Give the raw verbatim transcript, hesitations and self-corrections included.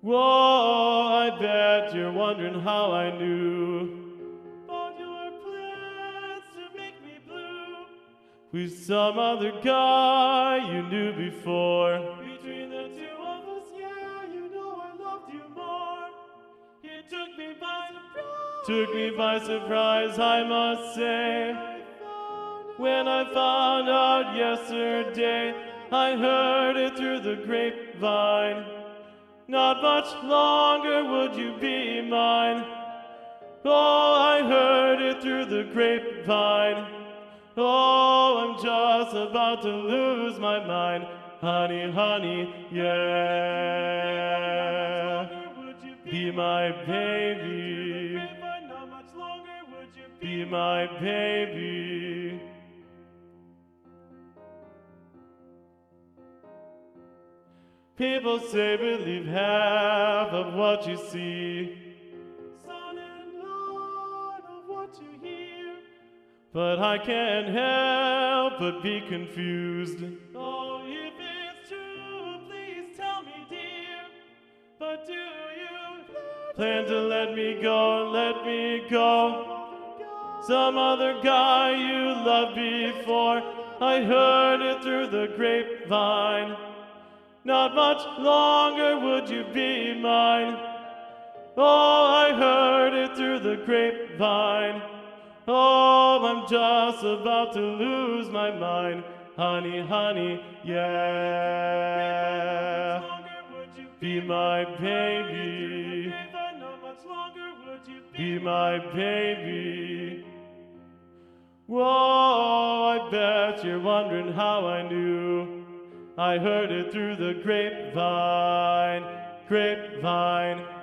Whoa, I bet you're wondering how I knew About your plans to make me blue. with some other guy you knew before. Between the two of us, yeah, you know I loved you more. It took me by surprise. Took me by surprise, I must say. When I found out yesterday, I heard it through the grapevine. Not much longer would you be mine. Oh, I heard it through the grapevine. Oh, I'm just about to lose my mind. Honey, honey, yeah. Be my baby. Not much longer would you Be my baby. People say believe half of what you see, son and Lord of what you hear. but I can't help but be confused. Oh, if it's true, please tell me, dear. But do you Plan to let me go, let me go. Some other guy you loved before, I heard it through the grapevine. Not much longer would you be mine. Oh, I heard it through the grapevine. Oh, I'm just about to lose my mind. Honey, honey, yeah. Be my baby. Not much longer would you Be my baby. Whoa, I bet you're wondering how I knew. I heard it through the grapevine, grapevine.